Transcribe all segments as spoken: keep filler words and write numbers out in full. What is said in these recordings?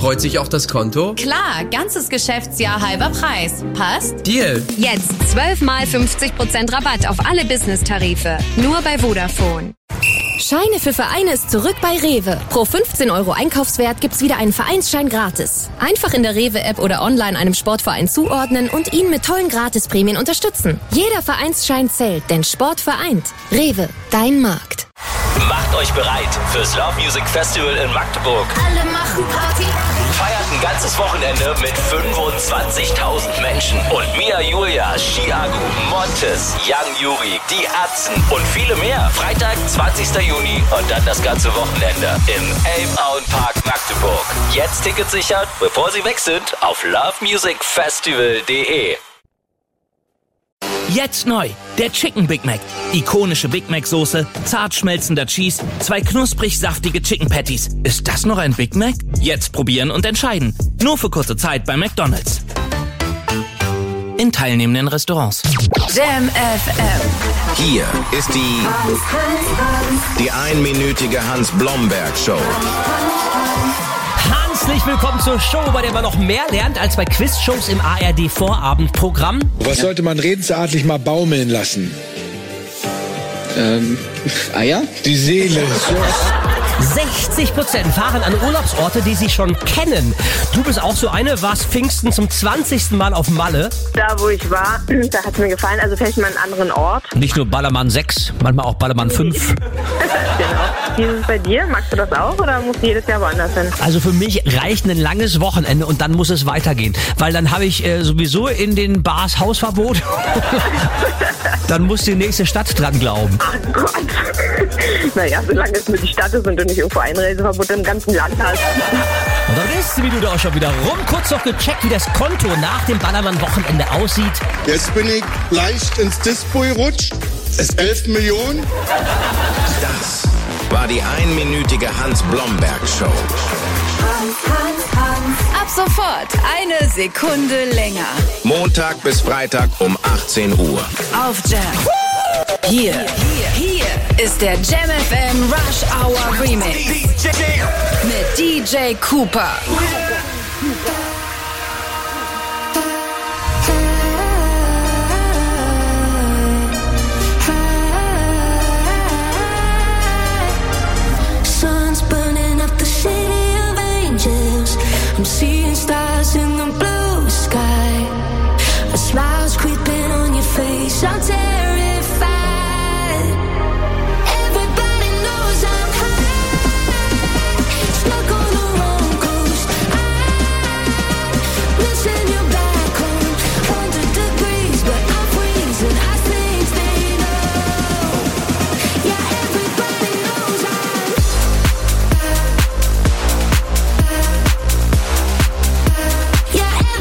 Freut sich auch das Konto? Klar, ganzes Geschäftsjahr halber Preis. Passt? Deal. Jetzt zwölf mal fünfzig Prozent Rabatt auf alle Business-Tarife. Nur bei Vodafone. Scheine für Vereine ist zurück bei Rewe. Pro fünfzehn Euro Einkaufswert gibt's wieder einen Vereinsschein gratis. Einfach in der Rewe-App oder online einem Sportverein zuordnen und ihn mit tollen Gratisprämien unterstützen. Jeder Vereinsschein zählt, denn Sport vereint. Rewe, dein Markt. Macht euch bereit fürs Love Music Festival in Magdeburg. Alle machen Party. Feiert ein ganzes Wochenende mit fünfundzwanzigtausend Menschen. Und Mia Julia, Chiago, Montes, Young Yuri, die Atzen und viele mehr. Freitag, zwanzigster Juni und dann das ganze Wochenende im Elbauer Park Magdeburg. Jetzt Tickets sichern, bevor sie weg sind, auf love music festival punkt de. Jetzt neu, der Chicken Big Mac. Ikonische Big Mac Soße, zart schmelzender Cheese, zwei knusprig saftige Chicken Patties. Ist das noch ein Big Mac? Jetzt probieren und entscheiden. Nur für kurze Zeit bei McDonald's. In teilnehmenden Restaurants. Jam F M. Hier ist die, die einminütige Hans-Blomberg-Show. Herzlich willkommen zur Show, bei der man noch mehr lernt als bei Quizshows im A R D-Vorabendprogramm. Was sollte man redensartlich mal baumeln lassen? Ähm, Eier? Die Seele. sechzig Prozent fahren an Urlaubsorte, die sie schon kennen. Du bist auch so eine, warst Pfingsten zum zwanzigsten Mal auf Malle. Da, wo ich war, da hat es mir gefallen. Also vielleicht mal einen anderen Ort. Nicht nur Ballermann sechs, manchmal auch Ballermann fünf. Genau. Wie ist es bei dir? Magst du das auch oder musst du jedes Jahr woanders hin? Also für mich reicht ein langes Wochenende und dann muss es weitergehen. Weil dann habe ich äh, sowieso in den Bars Hausverbot. Dann muss die nächste Stadt dran glauben. Ach Gott. Naja, solange es nur die Stadt ist und du nicht irgendwo Einreiseverbot im ganzen Land hast. Und dann ist die Minute auch schon wieder rum. Kurz noch gecheckt, wie das Konto nach dem Ballermann-Wochenende aussieht. Jetzt bin ich leicht ins Display gerutscht. Es ist elf Millionen. Das war die einminütige Hans-Blomberg-Show. Ab sofort eine Sekunde länger. Montag bis Freitag um achtzehn Uhr. Auf Jam. Hier, hier, hier ist der Jam F M Rush Hour Remix mit D J Cooper. Sun's burning up the city of angels. I'm seeing stars in the blue sky. A smile's creeping on your face. I'm terrified. Everybody knows I'm high. Stuck on the wrong coast. I'm missing you back home. Hundred degrees, but I'm freezing. I think they know. Yeah, everybody knows I'm. Yeah,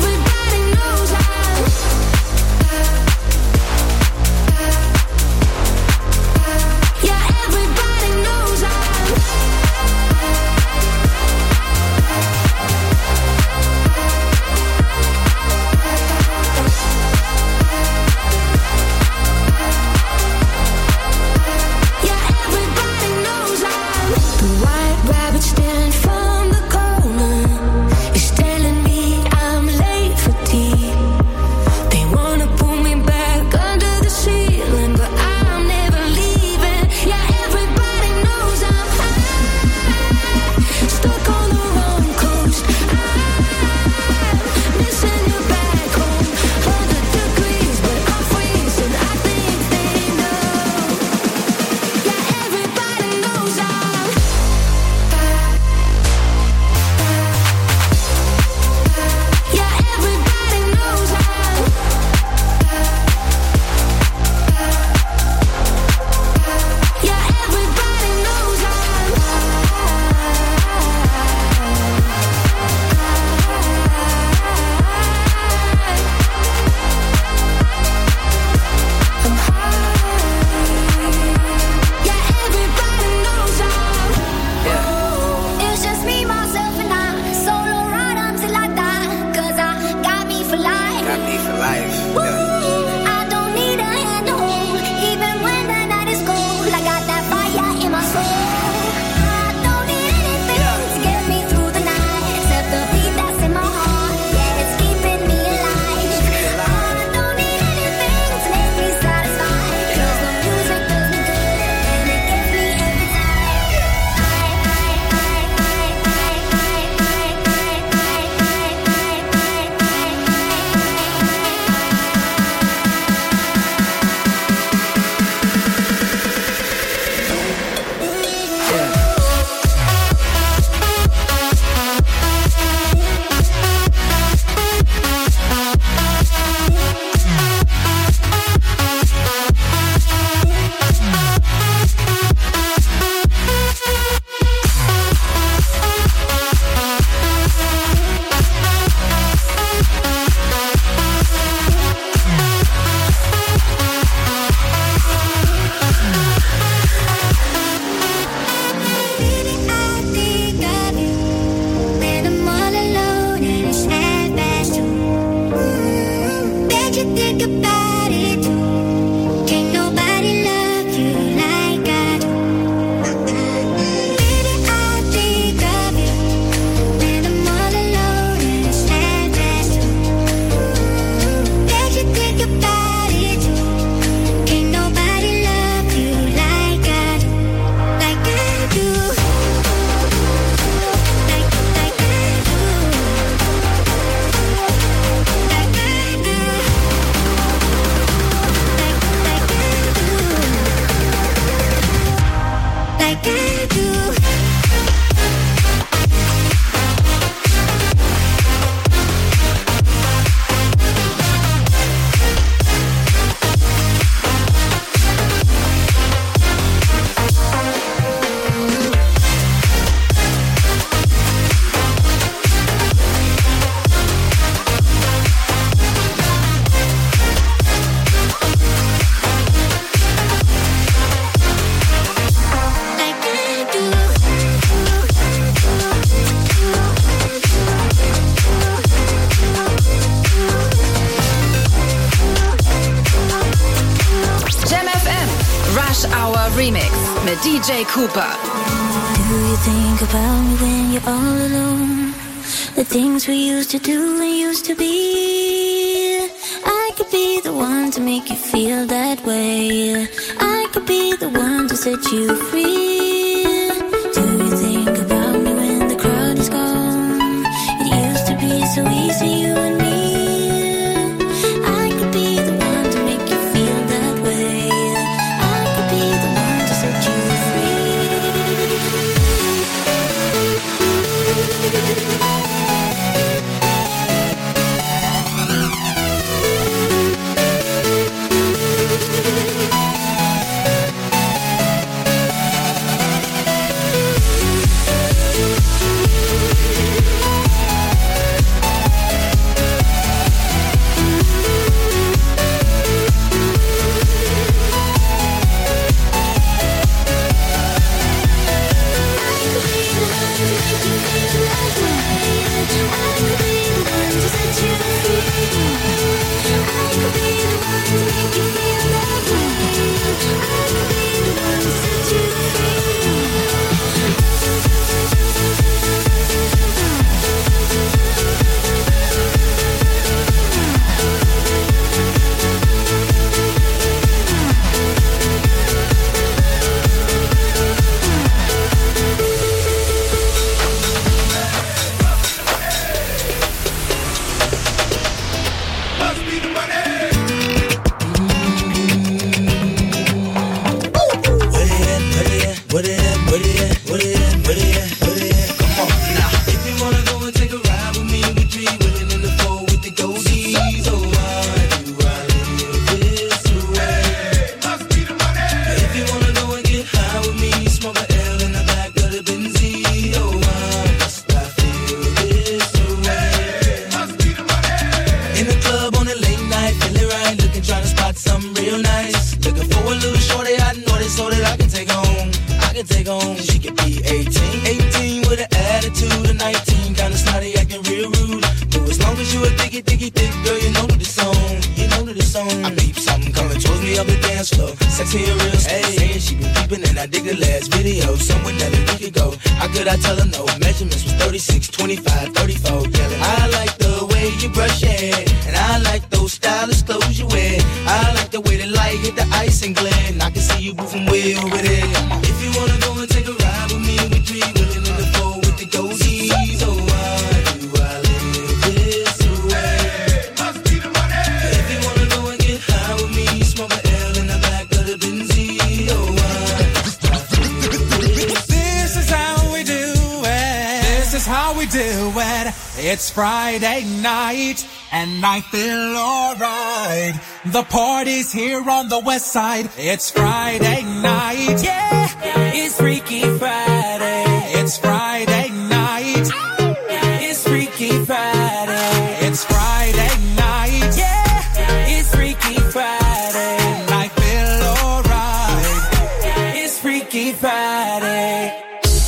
mit D J Cooper. Do you think about me when you're all alone? The things we used to do and used to be. I could be the one to make you feel that way. I could be the one to set you free. Do you think about me when the crowd is gone? It used to be so easy, you and me. I could be the one to make you feel that way. I could be the one to set you free. It's Friday night and I feel alright. The party's here on the west side. It's Friday night. Yeah, it's Freaky Friday. It's Friday night. It's Freaky Friday. It's Friday night. Yeah, it's Freaky Friday. And I feel alright. It's Freaky Friday.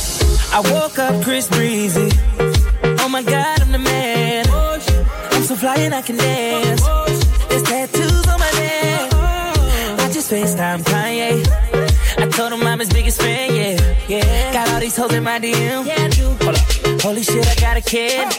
I woke up Chris Breezy. Oh my God, I'm the man. I'm so fly and I can dance. There's tattoos on my neck. I just FaceTime Kanye. I told him I'm his biggest fan, yeah, yeah. Got all these hoes in my D M. Yeah, I do. Hold up. Holy shit, I got a kid.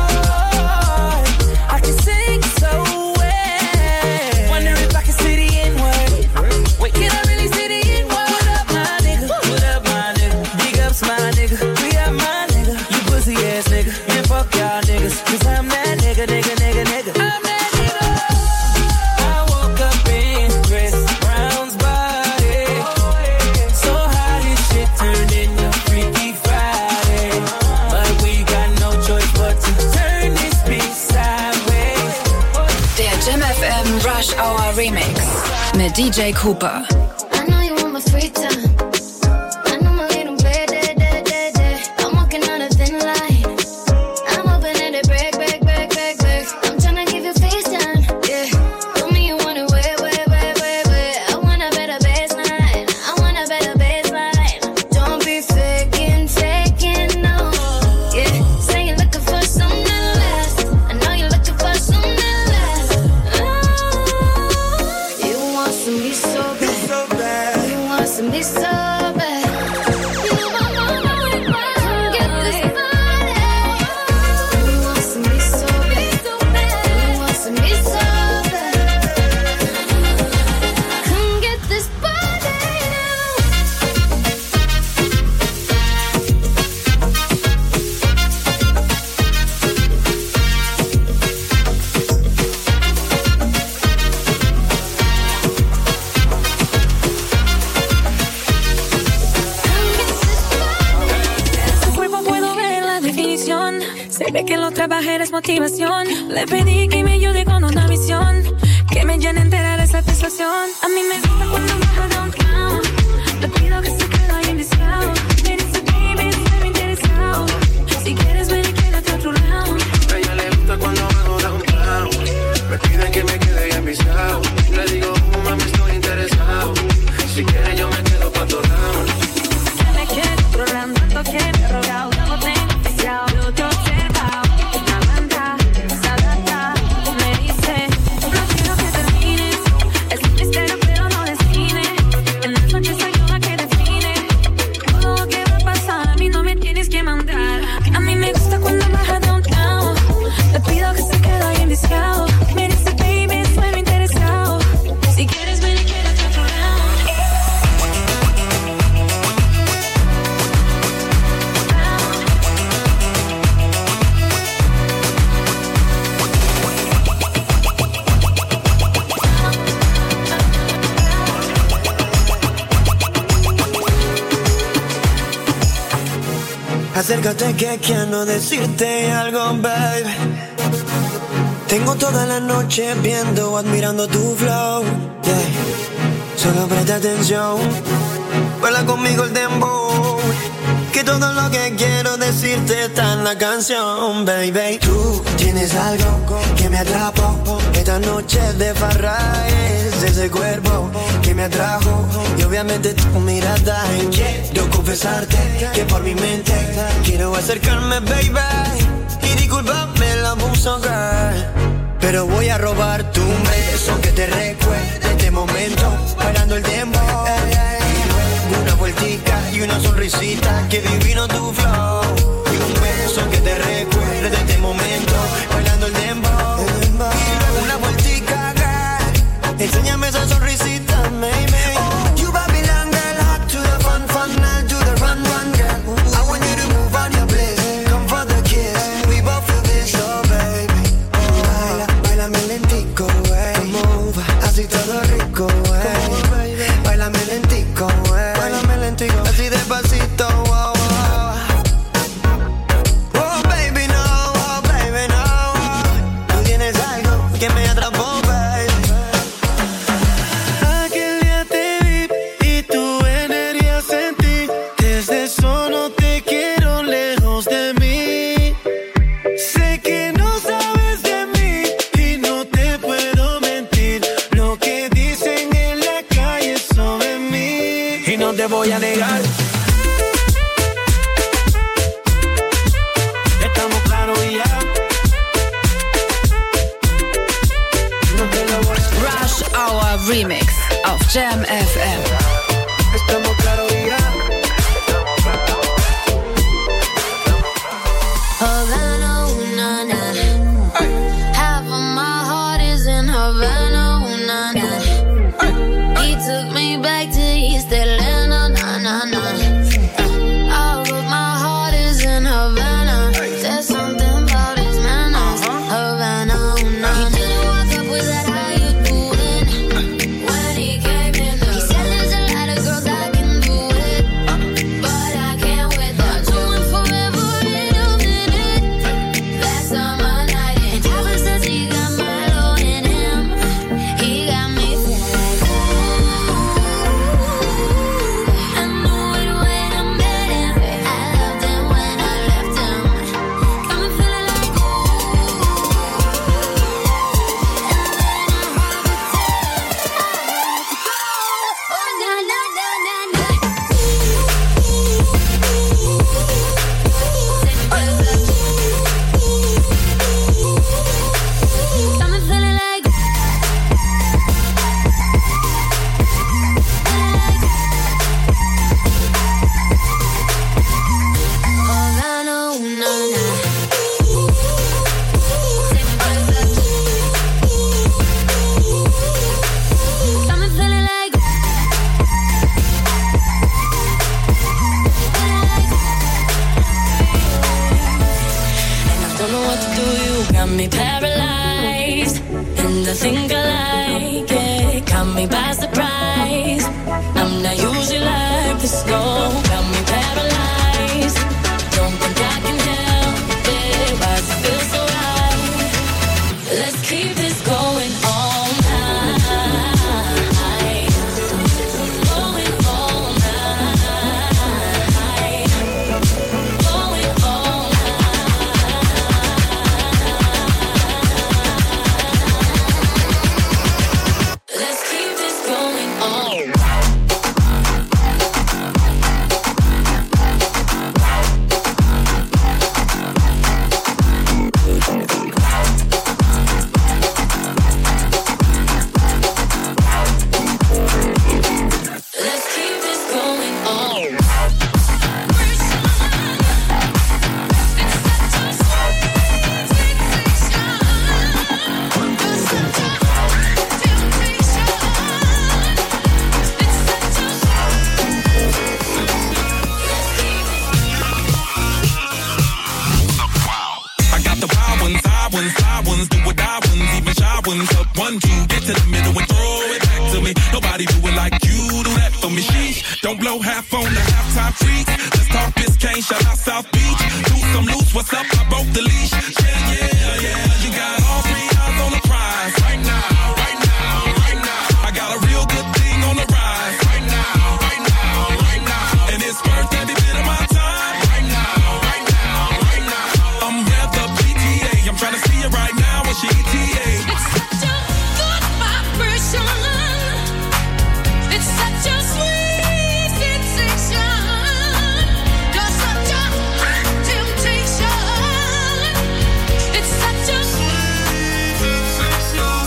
Oh, I can sing so well. Wonder if I can see the N-word. Wait, can I really see the N-word? What up, my nigga? What up, my nigga? Big ups, my nigga. We up, my nigga. You pussy ass nigga. Man, fuck y'all niggas. Cause I'm that nigga, nigga, nigga, nigga. I'm that nigga. I woke up in Chris Brown's body. So how this shit turned into Freaky Friday. But we got no choice but to turn this beat sideways. Der Jam F M Rush Hour Remix mit D J Cooper. I know you want my free time. I know my little bed, day, day, day, day. I'm walking on a thin line. I'm hoping that it break, break, break, break, break. I'm tryna give you FaceTime, yeah. Told me you want it way, way, way, way, way. I want a better baseline. I want a better baseline. Don't be faking, taking no, yeah. Say you're looking for something less. I know you're looking for something less. Oh, you want some me so bad. You want some me so trabajo eres motivación. Le pedí que me ayude con una misión que me llene entera de satisfacción. A mí me gusta cuando baja downtown. Le pido que se quede ahí enviciado. Me dice baby, estoy interesado. Si quieres ven y quédate otro round. A ella le gusta cuando bajo downtown. Me piden que me quede ahí enviciado. Le digo, oh, mami, estoy interesado. Si quieres yo me quedo pa' tu round. Que me quiere otro round, tanto quiere rogado. No tengo oficial, yo te observado. Una banda, esa data, me dice, no quiero que termines. Es un misterio pero no define. En las noches hay una que define. Todo lo que va a pasar a mí no me tienes que mandar. A mí me gusta cuando baja downtown. Le pido que se quede ahí enviciado. Me dice baby, estoy interesado. Si quieres ven y quédate otro round. Acércate que quiero decirte algo, baby. Tengo toda la noche viendo, admirando tu flow, yeah. Solo presta atención, baila conmigo el dembow. Que todo lo que quiero decirte está en la canción, baby. Tú tienes algo que me atrapó. Esta noche de farra es ese cuerpo que me atrajo. Y obviamente tu mirada. Quiero confesarte que por mi mente quiero acercarme, baby. Y discúlpame el abuso, girl, pero voy a robarte un beso que te recuerde este momento, bailando el tiempo. Una vueltica y una sonrisita, que divino tu flow. Y un beso que te recuerde este momento, bailando el dembow. Y luego una vueltica, girl, enséñame esa sonrisita, baby. Oh, you Babylon girl, hot to the fun, fun, I'll do the run, run, girl. I want you to move on your place, come for the kiss. We both feel this, oh baby. Oh, baila, bailame lentico, wey. Move, así todo rico, wey. Bailame lentico, wey. Así despacito, wow, wow. Oh, baby, no, oh, baby, no. Tú tienes algo que me atrapó, baby. Aquel día te vi y tu energía sentí. Desde eso no te quiero lejos de mí. Sé que no sabes de mí y no te puedo mentir. Lo que dicen en la calle sobre mí. Y no te voy a negar. Estamos claros y ya. No te lo voy a negar. Rush Hour Remix auf Jam F M. Estamos claros y ya. Havana, ooh, na, na. Half of my heart is in Havana, ooh, na, na. He took me back to East Atlanta, na, na, na. All of my heart is in Havana. There's something about his manners. Havana, ooh, na, na. He didn't walk up with that, how you doing? When he came in, he said there's a lot of girls I can do it, but I can't with that. Doing forever and a minute. Last summer night, and Tyler says he got Milo in him. He got me feeling ooh. I knew it when I met him. I loved him when I left him. Got me feeling like ooh. And then I heard the text. I had to go. Oh, na na na na na. Got me feeling like Havana, ooh, na, na. Got me feeling like and I don't know what to do. You got me paralyzed, and I think I like it. Caught me by surprise. I'm not usually like this, no. Got me paralyzed. Don't think I can help it. Why does it feel so right? fly ones, fly ones, do or die ones, even shy ones. Up one, two, get to the middle and throw it back to me. Nobody do it like you do that for me. Sheesh, don't blow half on the halftime freaks. Let's talk Biscayne, shout out South Beach. Do some loose, what's up? I broke the leash. Yeah, yeah, yeah. You got all three eyes on the prize right now, right now, right now. I got a real good thing on the rise right now, right now, right now. And it's worth every bit of my time right now, right now, right now. I'm revved up G T A. I'm trying to see it right now with G T A. It's such a good vibration. It's such a sweet sensation. You're such a hot temptation. It's such a sweet sensation.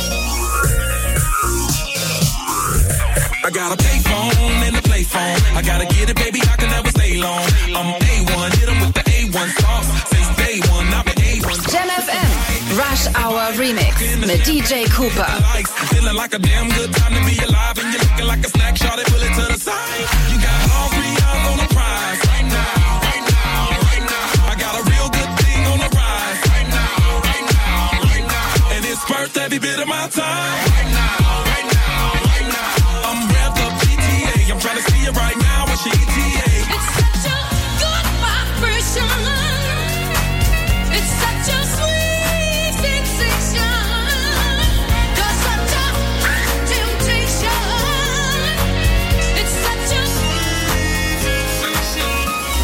I got a payphone and a play phone. I gotta get it, baby. I can never stay long. I'm A one, hit 'em with the A one sauce. Since day one, I've been A one. Jam F M Rush Hour Remix mit D J Cooper. Feeling like a damn good time to be alive, and you're looking like a snack, shot it, pull it to the side. You got all three eyes on the prize right now, right now, right now. I got a real good thing on the rise right now, right now, right now. And it's worth every bit of my time right now, right now, right now. I'm revved up G T A. I'm trying to see it right now with G T A. It's such a good vibration. It's such a sweet sensation. You're such a hot temptation. It's such a sweet sensation.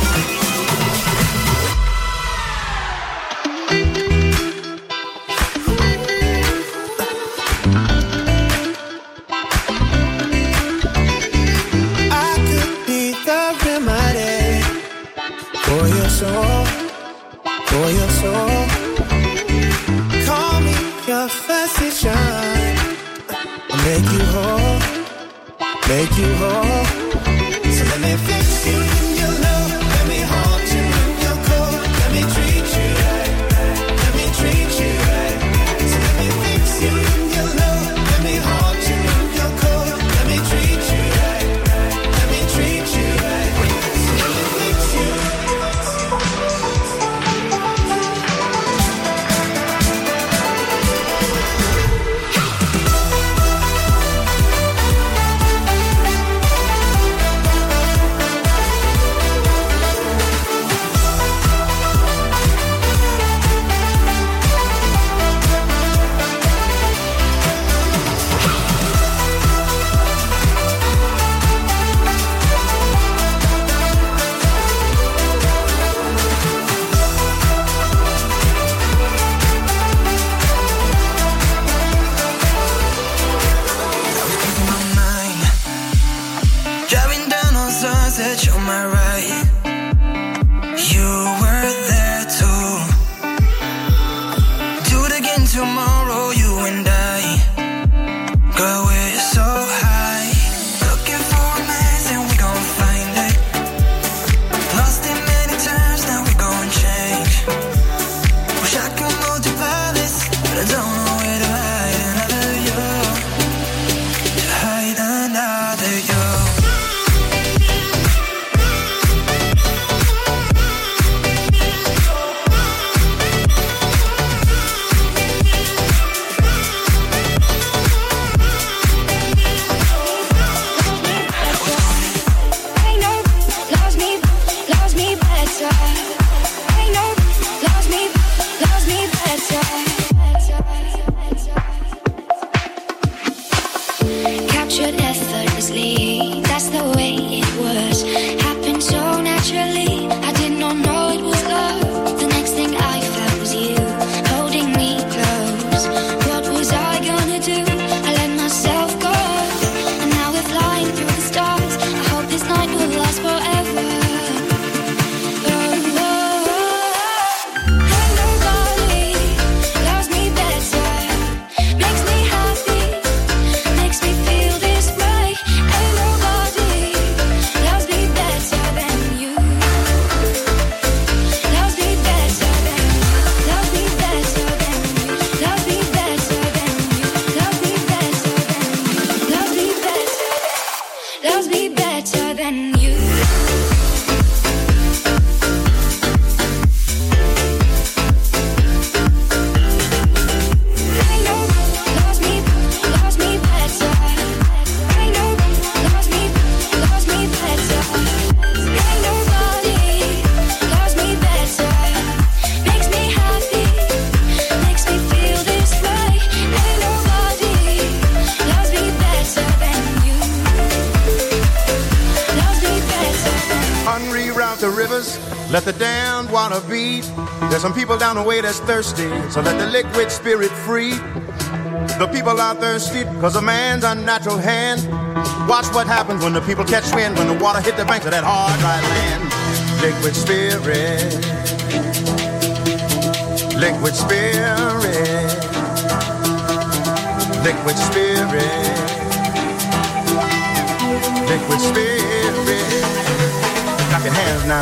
I could be the remedy for your soul, for your soul. Call me your physician. I'll make you whole, make you whole. So let me fix you in your love. Let me hold you in your cold. Let me treat you right. Let me treat you right. So let me fix you in your love. Let me hold you in your cold. Let me treat you right. Let me treat you right. So let me fix you. let the damned water be. There's some people down the way that's thirsty, so let the liquid spirit free. The people are thirsty because of man's unnatural hand. Watch what happens when the people catch wind, when the water hit the banks of that hard, dry land. Liquid spirit, liquid spirit, liquid spirit, liquid spirit. Clap your hands now.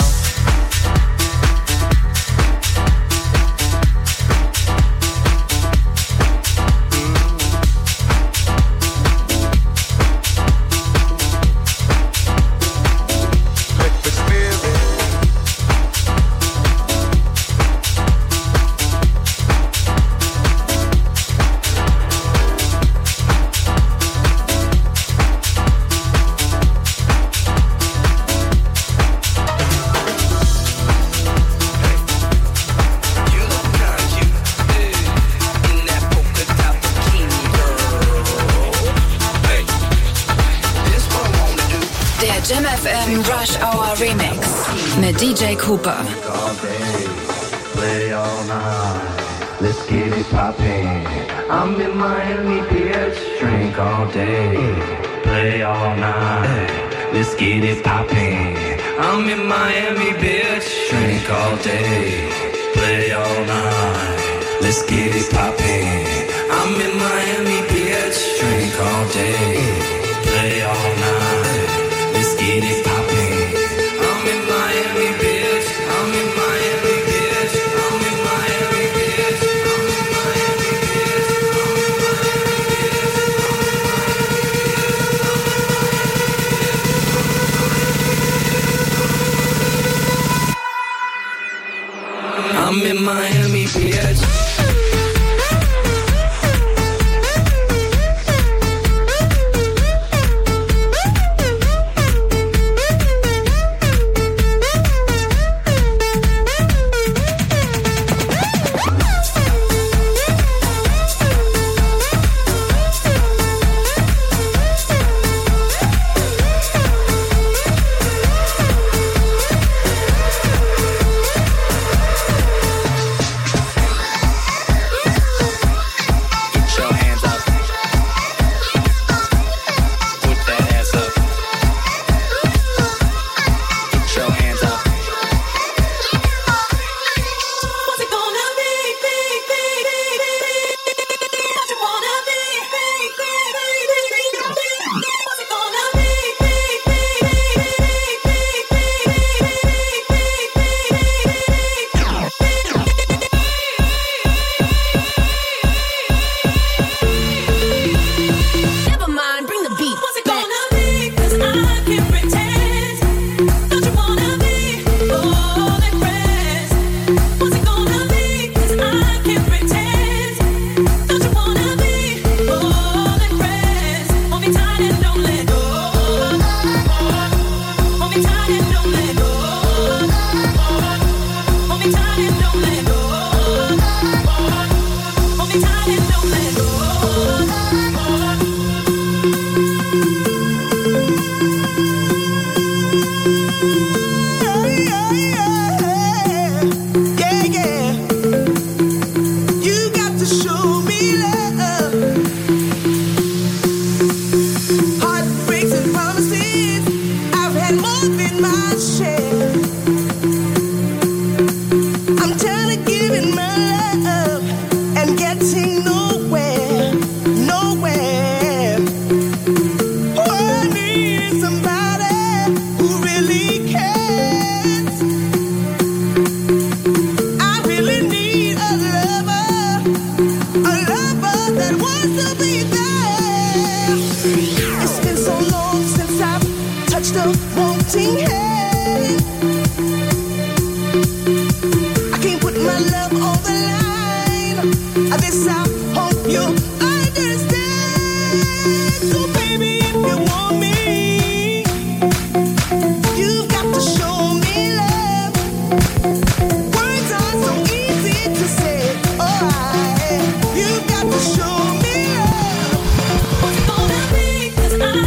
Rush Hour Remix mit D J Cooper. Play all night, let's get it poppin'. I'm in Miami, bitch, drink all day. Play all night, let's get it poppin'. I'm in Miami, bitch, drink all day. Play all night, let's get it poppin'. I'm in Miami, bitch, drink all day. Play all night, let's get it poppin'. I'm in Miami, bitch. I'm in Miami, bitch. I'm in Miami, bitch. I'm in Miami, bitch. I'm in Miami, bitch.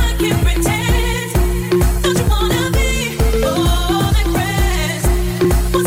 Pretend, don't you wanna be all that grass?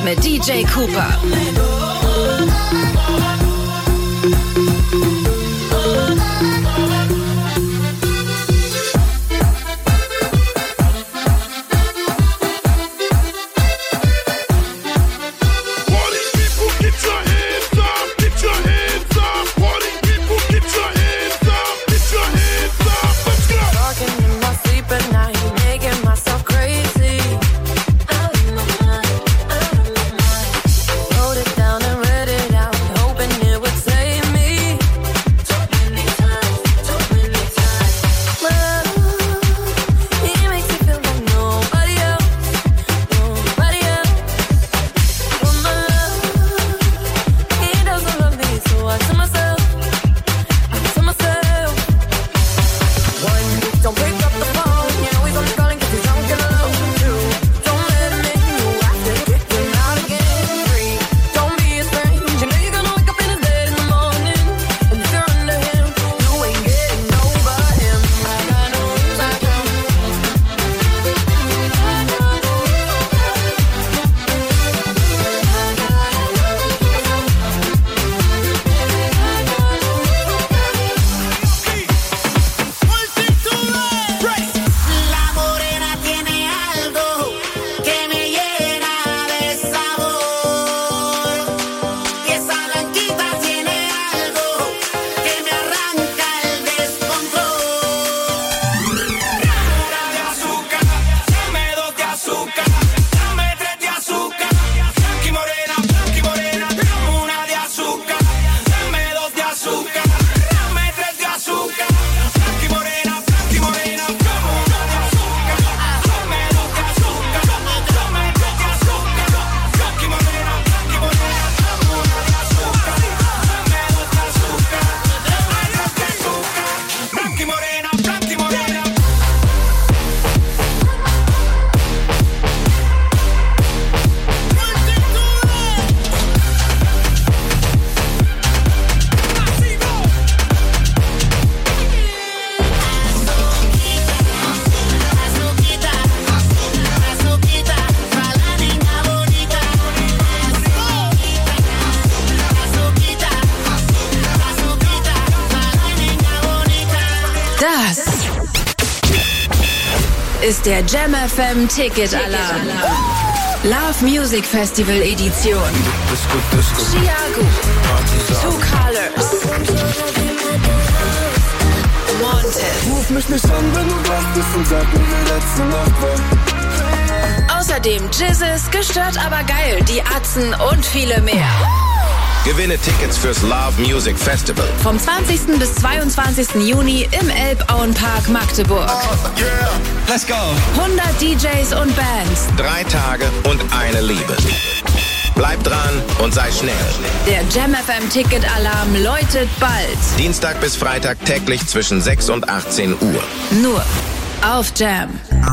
mit D J Cooper. Ist der Jam F M Ticket Alarm. Love Music Festival Edition. Chiago, Two Colors, Montez. Ruf mich nicht an, wenn du wach bist und sag mir, wie letzte Nacht war. Außerdem Jizzes, Gestört aber geil, die Atzen und viele mehr. Gewinne Tickets fürs Love Music Festival. Vom zwanzigsten bis zweiundzwanzigsten Juni im Elbauenpark Magdeburg. Oh, yeah. Let's go. hundert D Js und Bands. Drei Tage und eine Liebe. Bleib dran und sei schnell. Der Jam F M Ticket Alarm läutet bald. Dienstag bis Freitag täglich zwischen sechs und achtzehn Uhr. Nur auf Jam.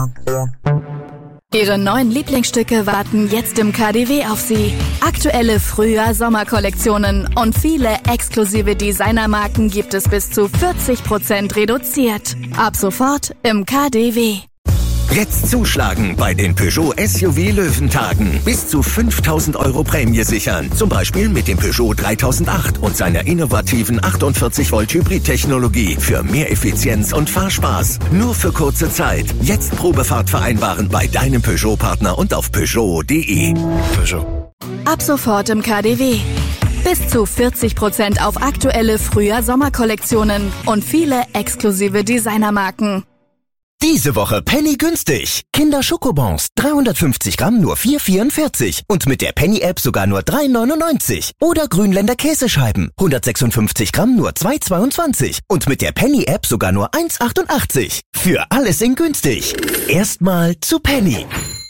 Ihre neuen Lieblingsstücke warten jetzt im K D W auf Sie. Aktuelle Frühjahr-Sommer-Kollektionen und viele exklusive Designermarken gibt es bis zu vierzig Prozent reduziert. Ab sofort im K D W. Jetzt zuschlagen bei den Peugeot S U V Löwentagen. Bis zu fünftausend Euro Prämie sichern. Zum Beispiel mit dem Peugeot dreitausendacht und seiner innovativen achtundvierzig Volt Hybrid-Technologie für mehr Effizienz und Fahrspaß. Nur für kurze Zeit. Jetzt Probefahrt vereinbaren bei deinem Peugeot-Partner und auf Peugeot punkt de. Peugeot. Ab sofort im K D W. Bis zu vierzig Prozent auf aktuelle Frühjahr-Sommer-Kollektionen und viele exklusive Designermarken. Diese Woche Penny günstig. Kinder Schokobons, dreihundertfünfzig Gramm nur vier vierundvierzig und mit der Penny-App sogar nur drei neunundneunzig. Oder Grünländer Käsescheiben, hundertsechsundfünfzig Gramm nur zwei zweiundzwanzig und mit der Penny-App sogar nur eins achtundachtzig. Für alles in günstig. Erstmal zu Penny.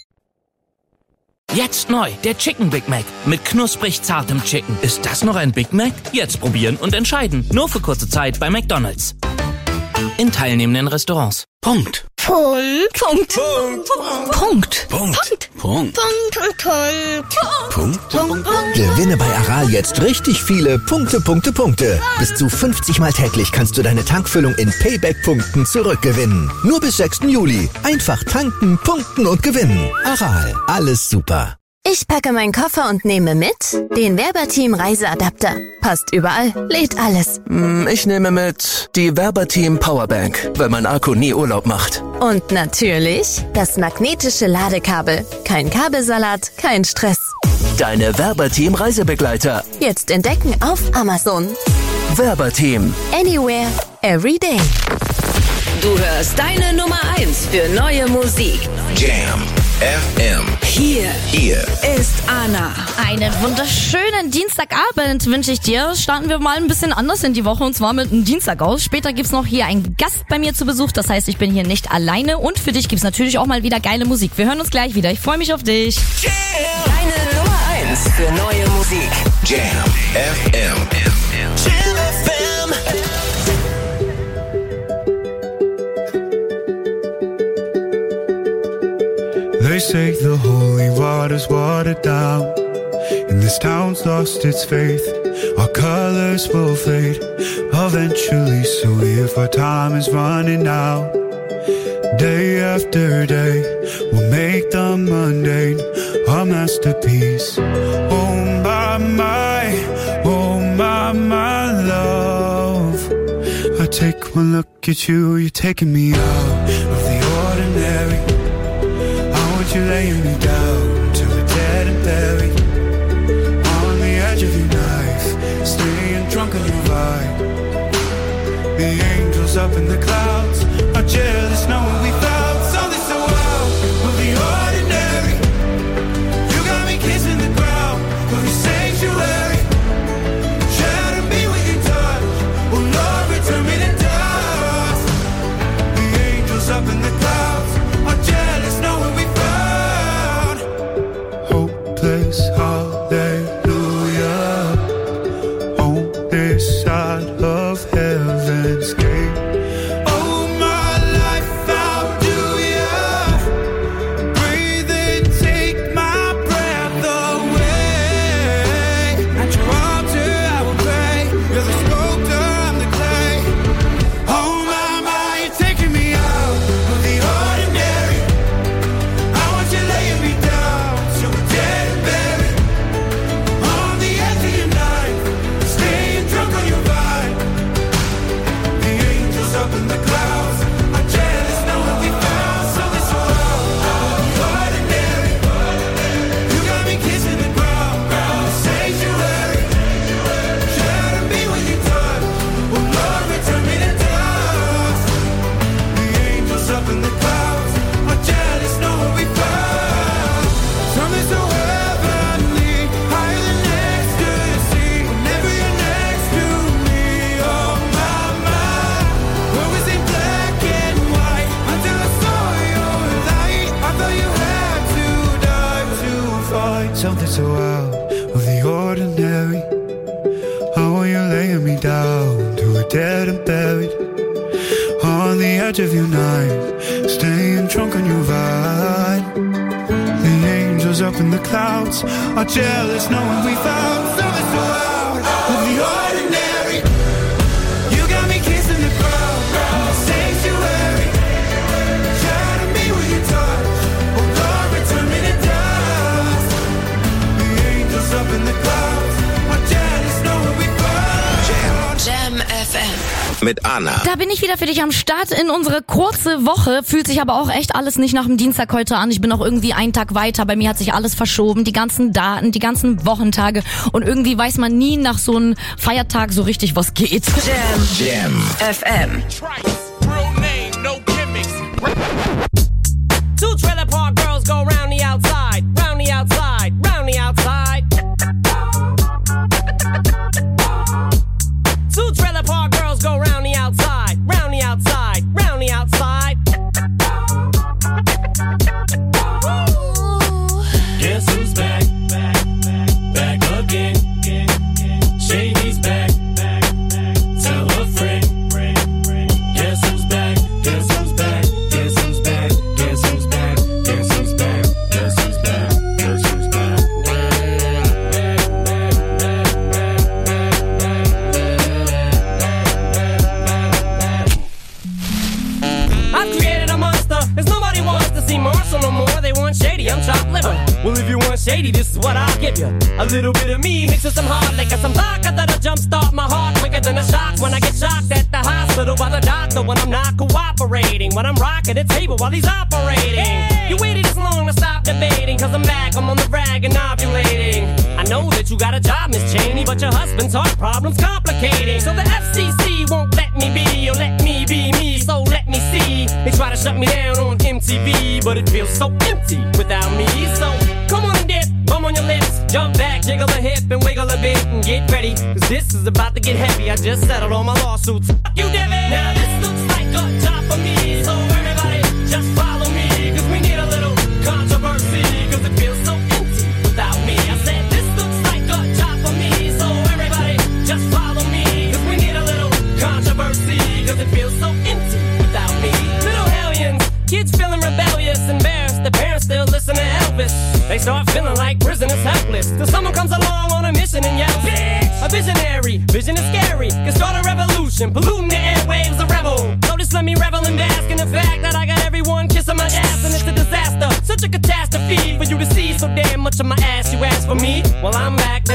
Jetzt neu, der Chicken Big Mac mit knusprig zartem Chicken. Ist das noch ein Big Mac? Jetzt probieren und entscheiden. Nur für kurze Zeit bei McDonald's. In teilnehmenden Restaurants. Punkt. Punkt. Punkt. Punkt. Punkt. Punkt. Punkt. Punkt. Punkt. Gewinne bei Aral jetzt richtig viele Punkte, Punkte, Punkte. Bis zu fünfzig Mal täglich kannst du deine Tankfüllung in Payback-Punkten zurückgewinnen. Nur bis sechsten Juli. Einfach tanken, punkten und gewinnen. Aral, alles super. Ich packe meinen Koffer und nehme mit den Werberteam Reiseadapter. Passt überall, lädt alles. Ich nehme mit die Werberteam Powerbank, weil mein Akku nie Urlaub macht. Und natürlich das magnetische Ladekabel. Kein Kabelsalat, kein Stress. Deine Werberteam Reisebegleiter. Jetzt entdecken auf Amazon. Werberteam. Anywhere, every day. Du hörst deine Nummer eins für neue Musik. Jam F M. Hier, Hier ist Anna. Einen wunderschönen Dienstagabend wünsche ich dir. Starten wir mal ein bisschen anders in die Woche und zwar mit einem Dienstag aus. Später gibt's noch hier einen Gast bei mir zu Besuch. Das heißt, ich bin hier nicht alleine und für dich gibt's natürlich auch mal wieder geile Musik. Wir hören uns gleich wieder. Ich freue mich auf dich. Jam. Deine Nummer eins für neue Musik. Jam F M. Jam F M. They say the holy water's watered down, and this town's lost its faith. Our colors will fade eventually, so if our time is running out, day after day, we'll make the mundane our masterpiece. Oh my, my, oh my, my love. I take one look at you, you're taking me out of the ordinary. You're laying me down till we're dead and buried on the edge of your knife, staying drunk on your vibe. The angels up in the clouds are jealous knowing we found something so wild of the ordinary. You got me kissing the ground of your sanctuary. Shadow me with your touch, oh Lord, return me to dust. The angels up in the clouds are jealous knowing we found hallelujah on this side of heaven's gate. Oh, my life, how do you breathe and take my breath away? At your altar I will pray. You're the sculptor, I'm the clay. Oh my, my, you're taking me out of the ordinary. I want you laying me down so we're dead and buried on the edge of your knife, staying drunk on your vibe. The angels up in the clouds are jealous knowing we found something so wild, the ordinary. You got me kissing the ground, the sanctuary. Shadow me when you touch, oh Lord, return me to dust. The angels up in the clouds are jealous knowing we found something so heavenly, higher than next to the sea. Whenever you're next to me, oh my, my. Where was it black and white until I saw your light? I thought you had to die to find something so out of the ordinary. How are you laying me down to a dead and buried on the edge of your night, staying drunk on your vibe. The angels up in the clouds are jealous knowing we found something so out of the ordinary. You got me kissing the ground, the sanctuary. Shadow me with your touch, oh Lord, return me to dust. The angels up in the clouds are jealous knowing we found Jam F M. Mit Anna. Da bin ich wieder für dich am Start in unsere kurze Woche. Fühlt sich aber auch echt alles nicht nach dem Dienstag heute an. Ich bin auch irgendwie einen Tag weiter. Bei mir hat sich alles verschoben. Die ganzen Daten, die ganzen Wochentage. Und irgendwie weiß man nie nach so einem Feiertag so richtig, was geht. Jam, Jam F M. Two trailer park girls go round the outside, round the outside, round the outside. Two trailer park girls go round the outside, round the outside, round the outside. Guess who's back? Back, back, back again. Shady's back. Tell a friend. Guess who's back? Guess who's back? Guess who's back? Guess who's back? Guess who's back? Guess who's back? Guess who's back? shady, this is what I'll give you. A little bit of me mixed with some hard liquor, some vodka that'll jumpstart my heart quicker than a shock when I get shocked at the hospital by the doctor when I'm not cooperating. When I'm rocking the table while he's operating. Hey! You waited this long to stop debating, cause I'm back, I'm on the rag and ovulating. I know that you got a job, Miss Cheney, but your husband's heart problem's complicating. So the F C C won't let me be, or let me be me, so let me see. They try to shut me down on M T V, but it feels so empty without me. So come on and dip, bum on your lips, jump back, jiggle a hip and wiggle a bit and get ready, cause this is about to get heavy. I just settled all my lawsuits. Fuck you, Devin. Now this looks like a job for me, so everybody just follow me, cause we need a little controversy, cause it feels so empty without me. I said this looks like a job for me, so everybody just follow me, cause we need a little controversy, cause it feels so empty without me. Little hellions, kids feeling rebellious, embarrassed, the parents still listen to Elvis. They start feeling like prisoners helpless, till someone comes along on a mission and yells, bitch! A visionary, vision is scary, can start a revolution, polluting the airwaves, a rebel. So just let me revel and bask in the fact that I got everyone kissing my ass, and it's a disaster, such a catastrophe for you to see so damn much of my ass. You ask for me, well I'm back.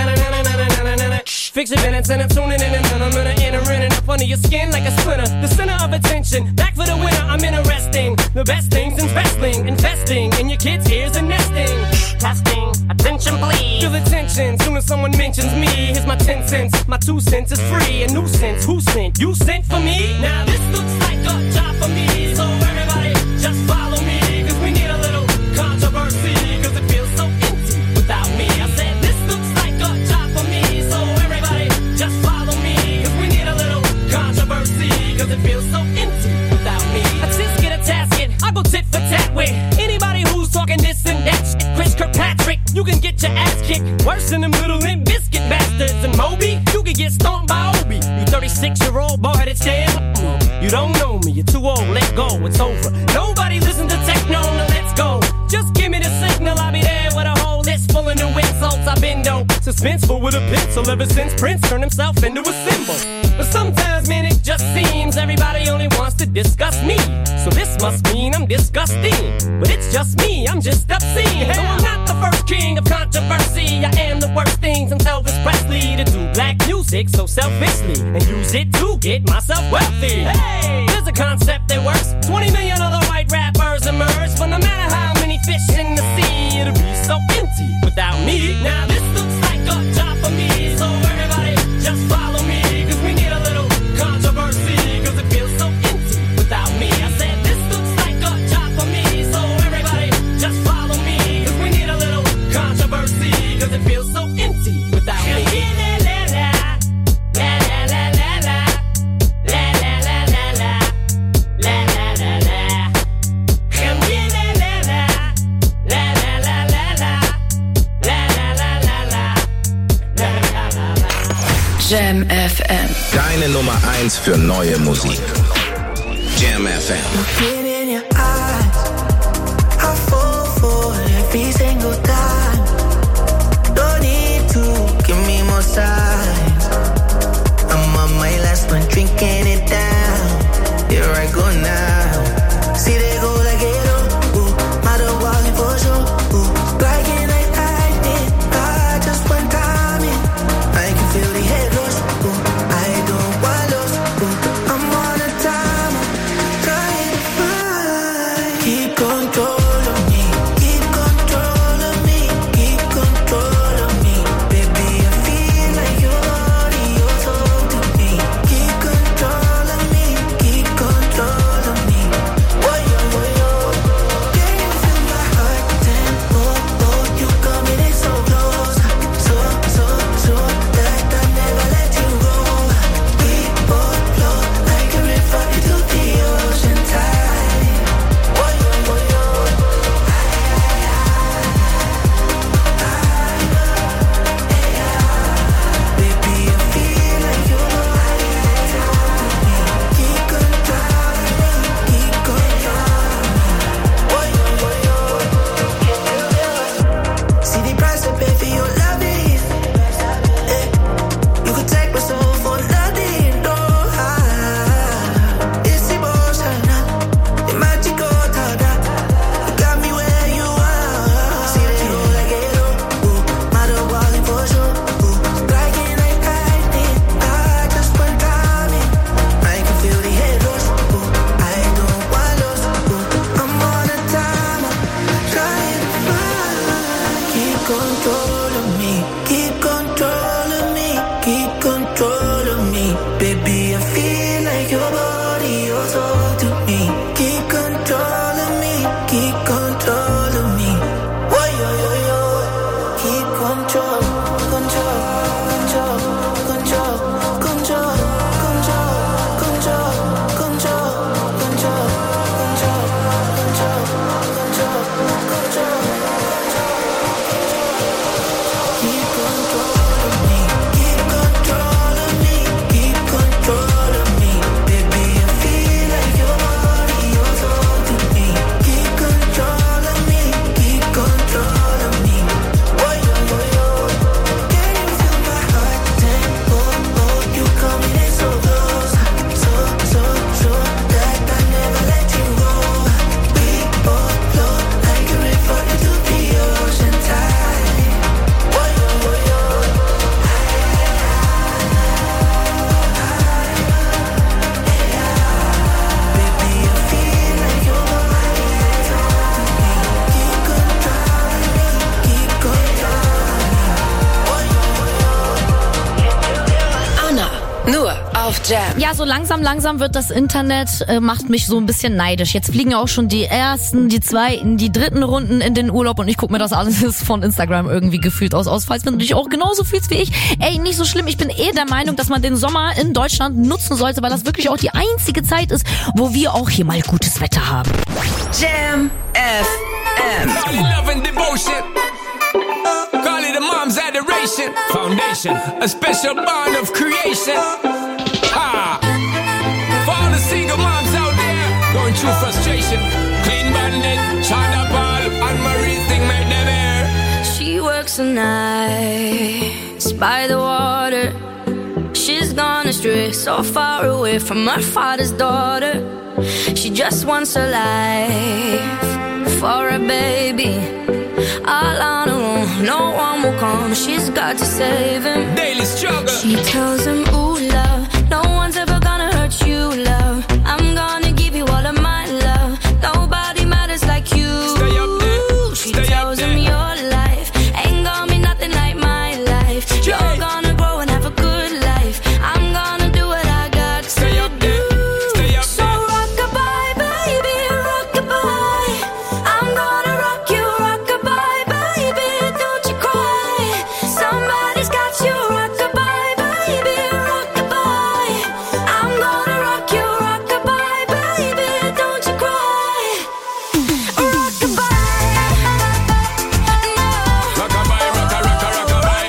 Fix your minutes and I'm tuning in, and then I'm gonna enter in and up under your skin like a splinter. The center of attention, back for the winner. I'm interesting, the best things in wrestling, investing in your kids' ears and nesting. Testing, attention please. Feel the tension, soon as someone mentions me. Here's my ten cents, my two cents is free. A nuisance, who sent? You sent for me? Now this looks like a job for me, so everybody just follow me, cause we need a little controversy, cause it feels so empty without me. I said this looks like a job for me, so everybody just follow me, cause we need a little controversy, cause it feels so empty without me. I just get a tasket, I go tit for tat with anybody who's talking this and that shit. Chris Kirkpatrick, you can get your ass kicked worse than them little Limp Bizkit bastards. And Moby, you can get stomped by Obi. You thirty-six year old boy that's damn. You don't know me, you're too old, let go, it's over. Nobody listen to techno, now let's go. Just give me the signal, I'll be there with a whole list full of new insults. I've been though suspenseful with a pencil ever since Prince turned himself into a symbol. But sometimes, man, it just seems everybody only wants to discuss me. So this must mean I'm disgusting. But it's just me, I'm just obscene. No, I'm not the first king of controversy. I am the worst thing since Elvis Presley to do black music so selfishly and use it to get myself wealthy. Hey, there's a concept that works. twenty million other white rappers emerge, but no matter how many fish in the sea, it'll be so empty without me. Now this looks like a job for me, so everybody just follow me, cause we need a little controversy, cause it feels so empty without me. I said this looks like a job for me, so everybody just follow me, cause we need a little controversy, cause it feels so empty without me. Jam F M. Deine Nummer eins für neue Musik. Jam F M. Looking in your eyes, I fall for every single time. Don't need to give me more signs. I'm on my last one, drinking it down. Here I go now. See they go like it, oh, ooh, matter walking for sure, ooh, like it like I did. I just went time in. I can feel the head rush, ooh, I don't want lost, ooh, I'm on a timer, trying to find. Keep control of me, keep control of me, keep control of me. Baby, I feel like you're the yours to me. Keep control of Jam. Ja, so langsam, langsam wird das Internet, äh, macht mich so ein bisschen neidisch. Jetzt fliegen auch schon die ersten, die zweiten, die dritten Runden in den Urlaub und ich gucke mir das alles von Instagram irgendwie gefühlt aus. aus. Falls du dich auch genauso fühlst wie ich, ey, nicht so schlimm. Ich bin eh der Meinung, dass man den Sommer in Deutschland nutzen sollte, weil das wirklich auch die einzige Zeit ist, wo wir auch hier mal gutes Wetter haben. Jam F M. Call it love and devotion. Call it a mom's adoration. Foundation, a special bond of creation. Ah. For all the single moms out there going through frustration. Clean Bandit, China Paul, and Marie's thing make them air. She works the nights by the water. She's gone astray, so far away from her father's daughter. She just wants a life for a baby. All on her own, no one will come. She's got to save him. Daily struggle. She tells him, ooh, love, no one's ever gonna hurt you, love. I'm gonna give you all of my love. Nobody matters like you. Stay up there. She Stay tells up him there. your life ain't gonna be nothing like my life. You're gonna grow and have a good life. I'm gonna do what I got to Stay up there. Stay up so rock-a-bye, baby, rock-a-bye. I'm gonna rock you, rock-a-bye, baby, don't you cry. Somebody's got you, rock-a-bye, baby, rock-a-bye. I'm gonna rock you, rock-a-bye, baby, don't you cry. Rock-a-bye, Rockabye, rocka, rocka, rockabye.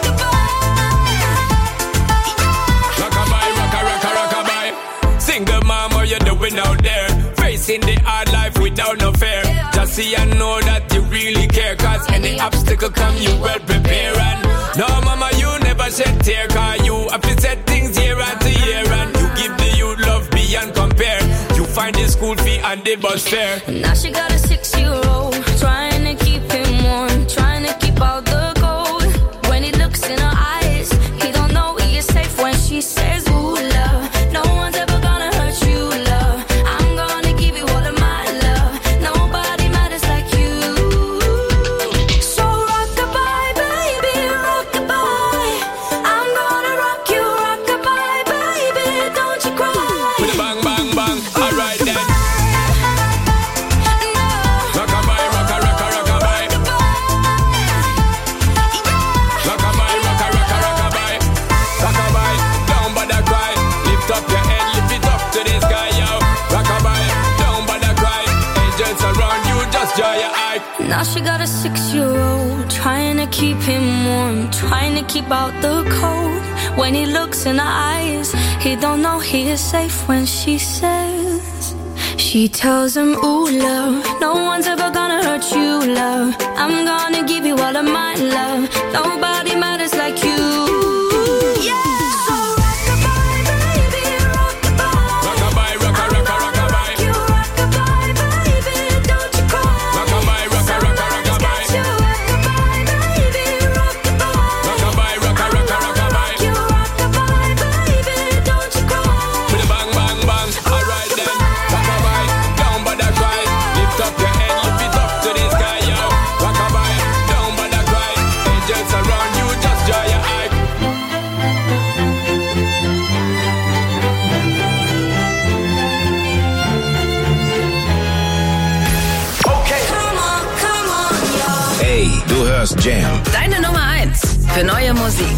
Rockabye, rocka, rocka, rockabye. Single mom, what you doing out there? Facing the hard life without no fear. Just see and know that you really care. Cause any obstacle come, you well prepare. And no, mama, you never shed tear. Cause you have to set things year after year. And you give the youth love beyond compare. You find the school fee and the bus fare. now she got a six-year-old, trying to keep him warm, trying to keep out the cold. When he looks in her eyes, he don't know he is safe when she says, ooh, love, no one's ever gonna hurt you, love. I'm gonna give you all of my love. Nobody matters like you. So rock-a-bye, baby, rock-a-bye. I'm gonna rock you, rock-a-bye, baby, don't you cry. With a bang, bang, bang. Alright then. Rockabye, rocka, rocka, rockabye. Rockabye, rocka, rocka, rockabye. Rockabye, don't bother cry. Lift up your head, lift it up to the sky, yo. Rockabye, don't bother cry. Angels around you, just dry your eye. Now she got a six-year-old, trying to keep him warm, trying to keep out the cold. When he looks in her eyes, he don't know he is safe when she says, she tells him, ooh, love, no one's ever gonna hurt you, love. I'm gonna give you all of my love. Nobody matters like you. Yeah. So rock-a-bye, baby, rock-a-bye. Rockabye, rocka, rocka, rockabye. You rock-a-bye, baby, don't you cry. Rockabye, rocka, rocka, rockabye. You rock-a-bye, baby, rock-a-bye. Rockabye, rocka, rocka, rockabye. You rock-a-bye, baby, don't you cry. With a bang, bang, bang. Alright then. Rockabye, don't bother cry. Lift up your head, lift it up to the sky, yo. Rockabye, don't bother cry. Angels around you, just dry your eye. Ey, du hörst Jam. Deine Nummer eins für neue Musik.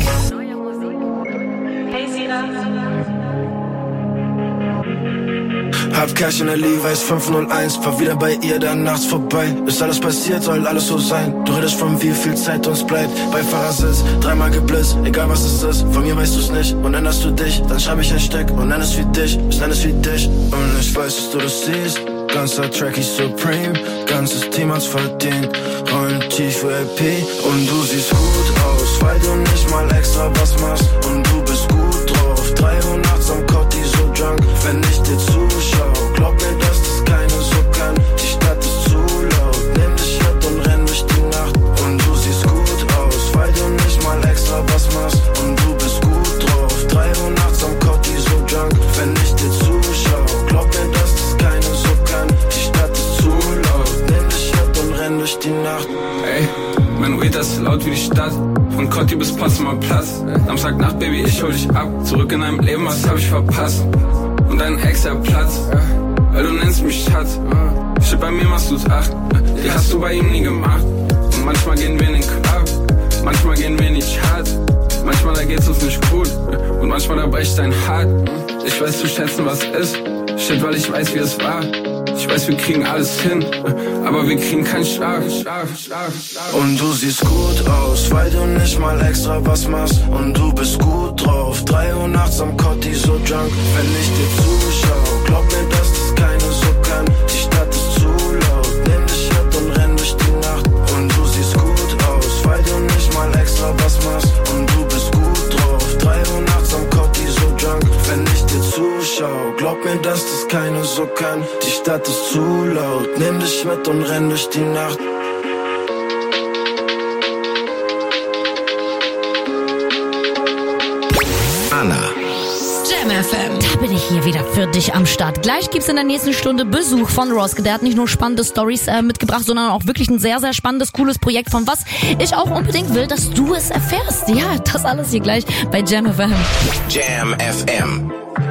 Hab Cash in der Levi's fünf null eins, fahr wieder bei ihr dann nachts vorbei. Ist alles passiert, soll alles so sein. Du redest von wie viel Zeit uns bleibt. Beifahrersitz, dreimal geblitzt, egal was es ist. Von mir weißt du's nicht und änderst du dich. Dann schreib ich ein Stück und nenn es wie dich. Ich nenn es wie dich und ich weiß, dass du das siehst. Ganzer Track ist Supreme, ganzes Team hat's verdient. Rollen tief V I P und du siehst gut aus, weil du nicht mal extra was machst. Und du bist gut drauf, drei Uhr nachts am Cotti so drunk. Wenn ich dir zuschau, glaub mir, dass das keiner so kann. Die Stadt ist zu laut, nimm dich mit und renn durch die Nacht. Und du siehst gut aus, weil du nicht mal extra was machst. Und du bist gut drauf, drei Uhr nachts am Cotti so drunk. Wenn ich dir zuschau, glaub mir, dass das keiner so kann. Die Stadt ist zu laut, nimm dich mit und renn durch die Nacht. Ey, mein Weed ist laut wie die Stadt. Von Party bis Platz mal Platz. Samstagnacht, Baby, ich hol dich ab. Zurück in deinem Leben, was hab ich verpasst? Und dein Ex hat Platz, weil du nennst mich Schatz. Shit, bei mir machst du's acht, die hast du bei ihm nie gemacht. Und manchmal gehen wir in den Club, manchmal gehen wir nicht hart. Manchmal da geht's uns nicht gut und manchmal da bricht dein Hart. Ich weiß zu schätzen, was ist. Shit, weil ich weiß, wie es war. Ich weiß, wir kriegen alles hin, aber wir kriegen keinen Schlaf. Und du siehst gut aus, weil du nicht mal extra was machst. Und du bist gut drauf, drei Uhr nachts am Kotti so drunk. Wenn ich dir zuschau, glaub mir, dass das keine so kann. Die Stadt ist zu laut, nimm dich mit und renn durch die Nacht. Und du siehst gut aus, weil du nicht mal extra was machst. Und du bist gut drauf, drei Uhr nachts am Kotti so drunk. Wenn ich dir zuschau, glaub mir, dass das keine so kann. Die Stadt ist zu laut, nimm dich mit und renn durch die Nacht. Anna. Jam F M. Da bin ich hier wieder für dich am Start. Gleich gibt's in der nächsten Stunde Besuch von Roske. Der hat nicht nur spannende Storys äh, mitgebracht, sondern auch wirklich ein sehr, sehr spannendes, cooles Projekt, von was ich auch unbedingt will, dass du es erfährst. Ja, das alles hier gleich bei Jam F M. Jam F M.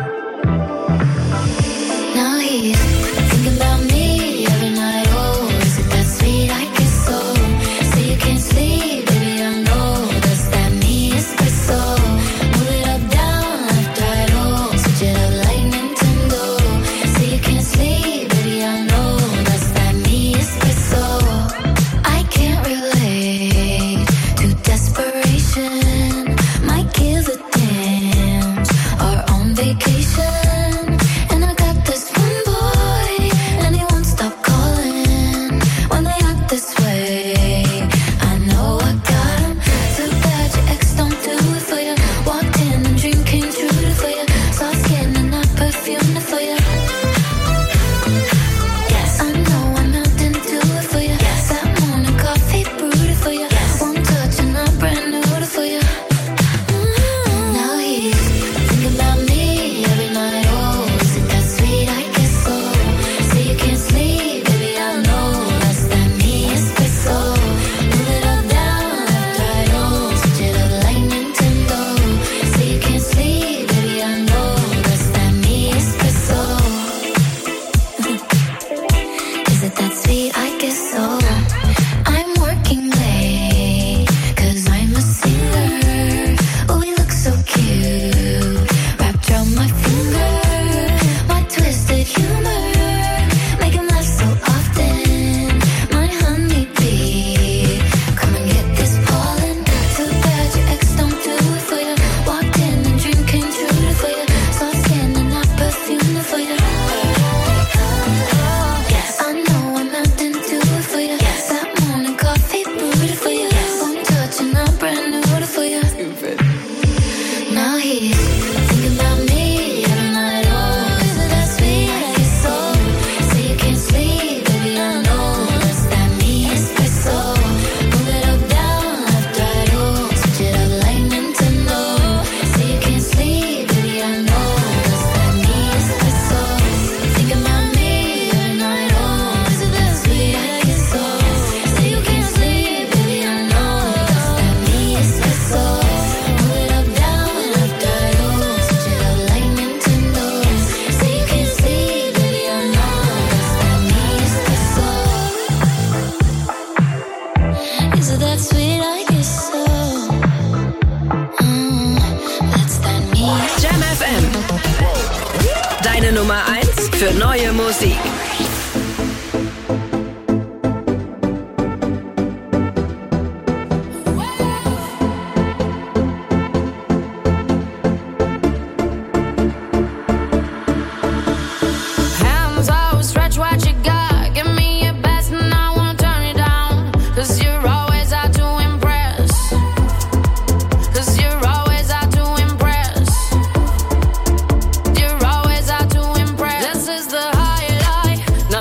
Now he's thinking about me every night. Oh, is it that sweet I kiss so? So you can't sleep, baby, I know that's that me espresso. Move it up, down, left, right, oh, switch it up like Nintendo. So you can't sleep, baby, I know that's that me espresso. I can't relate to desperation. Might give a damn, or on vacation. Nummer eins für neue Musik. This is the highlight.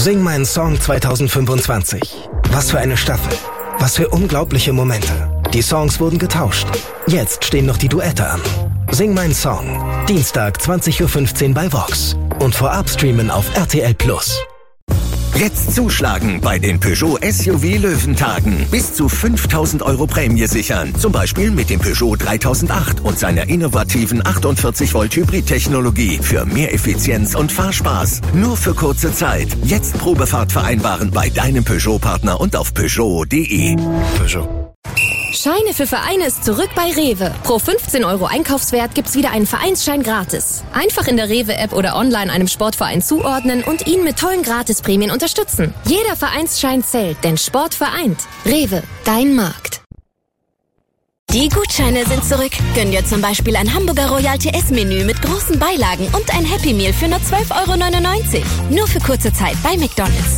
Sing meinen Song zwanzig fünfundzwanzig. Was für eine Staffel. Was für unglaubliche Momente. Die Songs wurden getauscht. Jetzt stehen noch die Duette an. Sing meinen Song. Dienstag zwanzig Uhr fünfzehn bei Vox. Und vorab streamen auf R T L Plus. Jetzt zuschlagen bei den Peugeot S U V Löwentagen. Bis zu fünftausend Euro Prämie sichern. Zum Beispiel mit dem Peugeot dreitausendacht und seiner innovativen achtundvierzig Volt Hybrid-Technologie für mehr Effizienz und Fahrspaß. Nur für kurze Zeit. Jetzt Probefahrt vereinbaren bei deinem Peugeot-Partner und auf Peugeot punkt de. Peugeot. Scheine für Vereine ist zurück bei Rewe. Pro fünfzehn Euro Einkaufswert gibt's wieder einen Vereinsschein gratis. Einfach in der Rewe-App oder online einem Sportverein zuordnen und ihn mit tollen Gratisprämien unterstützen. Jeder Vereinsschein zählt, denn Sport vereint. Rewe, dein Markt. Die Gutscheine sind zurück. Gönn dir zum Beispiel ein Hamburger Royal T S-Menü mit großen Beilagen und ein Happy Meal für nur zwölf Euro neunundneunzig. Nur für kurze Zeit bei McDonald's.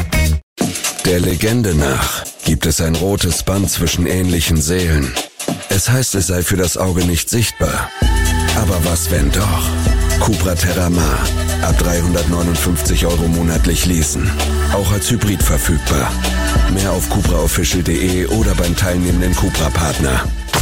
Der Legende nach gibt es ein rotes Band zwischen ähnlichen Seelen. Es heißt, es sei für das Auge nicht sichtbar. Aber was, wenn doch? Cupra Terramar. Ab dreihundertneunundfünfzig Euro monatlich leasen. Auch als Hybrid verfügbar. Mehr auf cupra official punkt de oder beim teilnehmenden Cupra-Partner.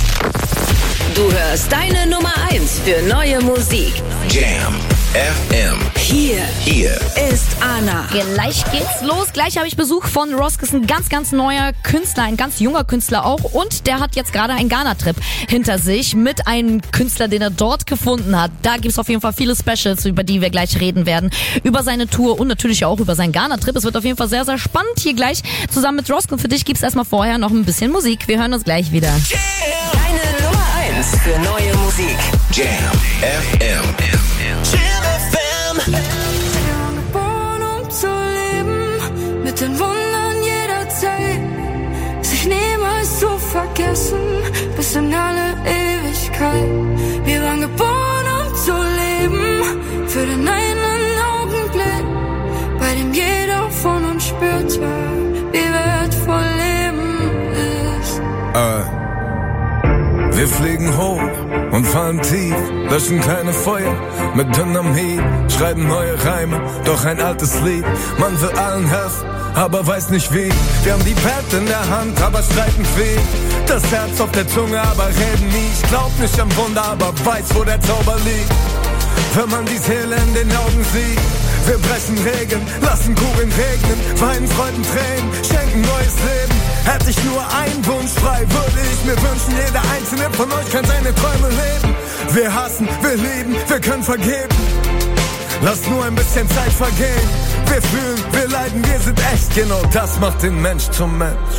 Du hörst deine Nummer eins für neue Musik. Jam F M. Hier, Hier ist Anna. Gleich geht's los. Gleich habe ich Besuch von Roskis, ein ganz, ganz neuer Künstler, ein ganz junger Künstler auch. Und der hat jetzt gerade einen Ghana-Trip hinter sich mit einem Künstler, den er dort gefunden hat. Da gibt's auf jeden Fall viele Specials, über die wir gleich reden werden. Über seine Tour und natürlich auch über seinen Ghana-Trip. Es wird auf jeden Fall sehr, sehr spannend hier gleich zusammen mit Rosk. Und für dich gibt's erstmal vorher noch ein bisschen Musik. Wir hören uns gleich wieder. Deine Nummer eins für neue Musik. Jam F M. Jam F M. Geboren, um zu leben, mit den Wundern jeder Zeit, sich niemals zu vergessen, bis in alle Ewigkeit. Wir waren geboren, um zu leben, für den einen Augenblick, bei dem jeder von uns spürte, wie wertvoll Leben ist. Äh. Wir fliegen hoch und fahren tief, löschen kleine Feuer mit Dynamit, schreiben neue Reime, doch ein altes Lied. Man will allen helfen, aber weiß nicht wie. Wir haben die Pad in der Hand, aber streiten viel. Das Herz auf der Zunge, aber reden nie. Ich glaub nicht am Wunder, aber weiß, wo der Zauber liegt. Wenn man die Seele in den Augen sieht. Wir brechen Regeln, lassen Kugeln regnen, weinen Freuden Tränen, schenken neues Leben. Hätte ich nur einen Wunsch frei, würde ich mir wünschen, jeder einzelne von euch kann seine Träume leben. Wir hassen, wir lieben, wir können vergeben. Lass nur ein bisschen Zeit vergehen. Wir fühlen, wir leiden, wir sind echt. Genau das macht den Mensch zum Mensch.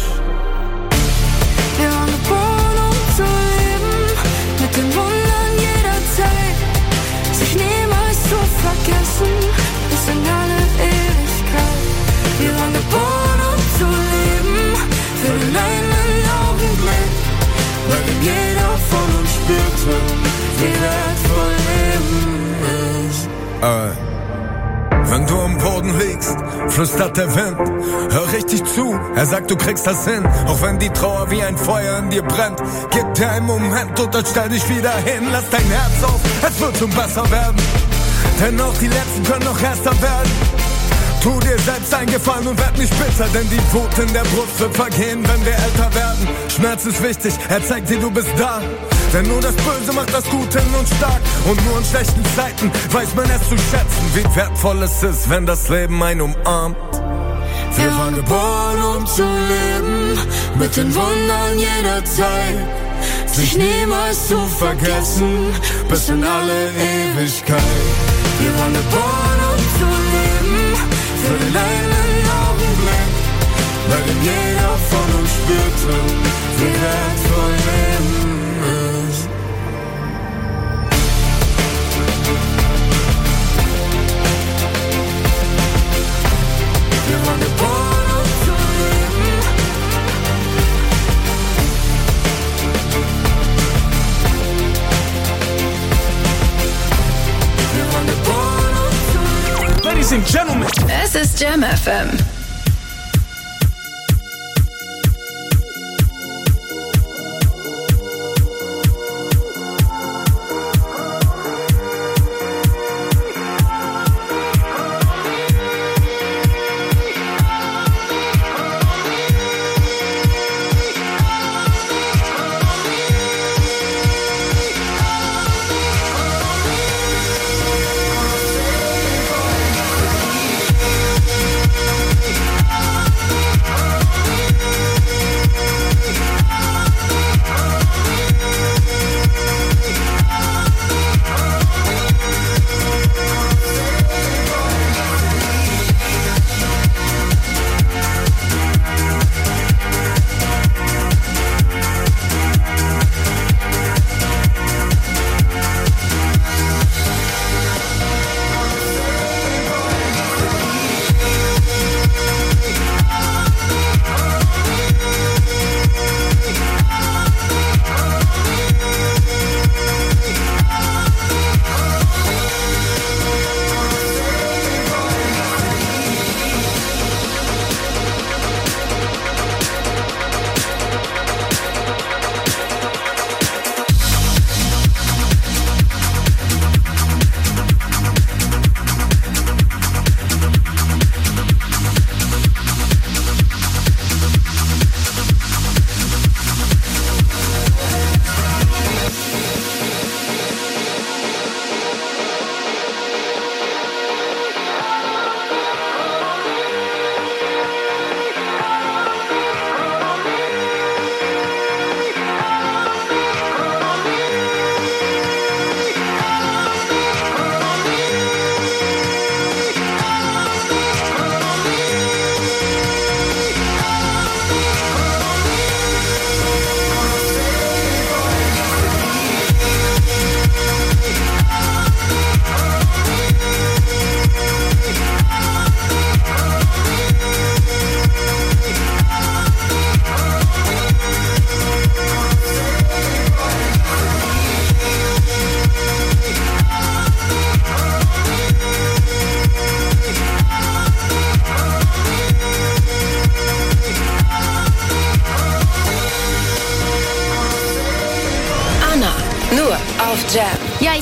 Wir waren geboren, um zu leben, mit den Wundern jeder Zeit, sich niemals zu vergessen, bis in alle Ewigkeit. Wir waren geboren, um zu leben, für den einen Augenblick, bei dem jeder von uns spürte, wie wertvoll Leben ist. Äh. Wenn du am Boden liegst, flüstert der Wind. Hör richtig zu, er sagt, du kriegst das hin. Auch wenn die Trauer wie ein Feuer in dir brennt. Gib dir einen Moment und dann stell dich wieder hin. Lass dein Herz auf, es wird schon besser werden. Denn auch die Letzten können noch erster werden. Tu dir selbst einen Gefallen und werd nicht bitter, denn die Wut in der Brust wird vergehen, wenn wir älter werden. Schmerz ist wichtig, er zeigt dir, du bist da. Denn nur das Böse macht das Gute in uns stark. Und nur in schlechten Zeiten weiß man es zu schätzen, wie wertvoll es ist, wenn das Leben einen umarmt. Wir waren geboren, um zu leben, mit den Wundern jeder Zeit, sich niemals zu vergessen, bis in alle Ewigkeit. Wir waren geboren, um zu leben, für den einen Augenblick, bei dem jeder von uns spürte, wie wertvoll Leben ist. Wir waren geboren, um zu leben. Wir waren geboren, um zu leben. Ladies and Gentlemen, es ist Jam F M.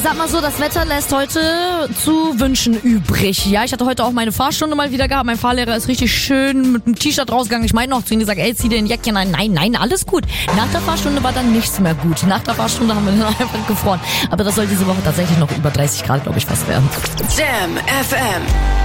sag mal so, das Wetter lässt heute zu wünschen übrig. Ja, ich hatte heute auch meine Fahrstunde mal wieder gehabt. Mein Fahrlehrer ist richtig schön mit einem T-Shirt rausgegangen. Ich meinte noch zu ihm gesagt, ey, zieh dir ein Jäckchen ein. Nein, nein, alles gut. Nach der Fahrstunde war dann nichts mehr gut. Nach der Fahrstunde haben wir dann einfach gefroren. Aber das soll diese Woche tatsächlich noch über dreißig Grad, glaube ich, fast werden. Jam F M.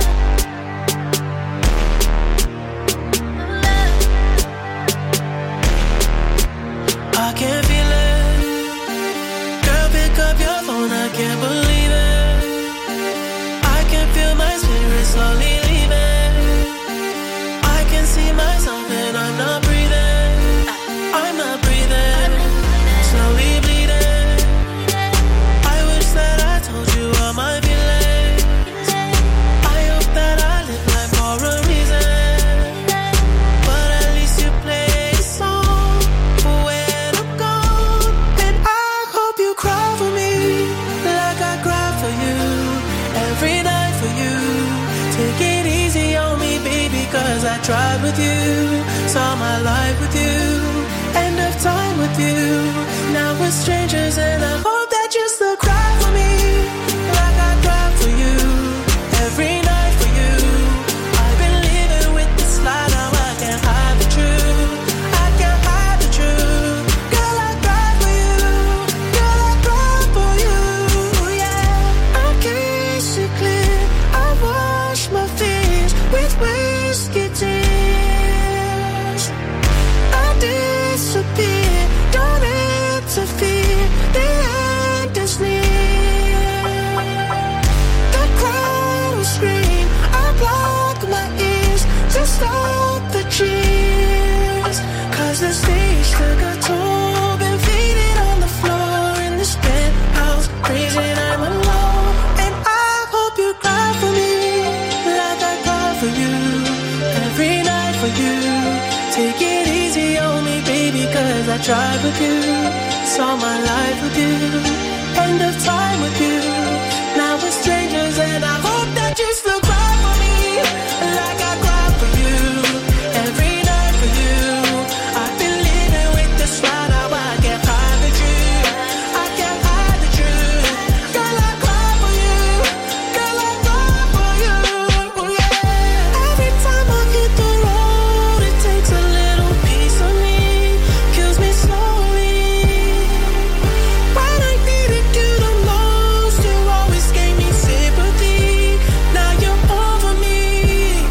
I can feel it. Girl, pick up your phone, I can't believe it. I can feel my spirit slowly leaving. I can see myself and I'm not breathing. I'm not breathing. Slowly bleeding. I wish that I told you all my feelings. I hope that I live life for a reason. But at least you play a song for when I'm gone. And I hope you cry for me like I cry for you. Every night for you. Take it easy on me, baby, cause I tried with you. Saw my life with you. End of time with you. Now we're strangers and I hope that you still cry for me like I cry for you. Every night for you. I've been living with this lie, now I can't hide the truth. I can't hide the truth. Girl, I cry for you. Girl, I cry for you. Yeah, I kiss it clear. I wash my fears with whiskey tears. I disappear, don't interfere. The end is near. The crowd will scream. I block my ears to stop the cheers. Cause the stage took a toll. Been faded on the floor in this penthouse. Crazy and I'm alone. And I hope you cry for me like I cry for you. Every night for you. Take it easy on me, baby, cause I tried with you. Saw my life with you. End of time.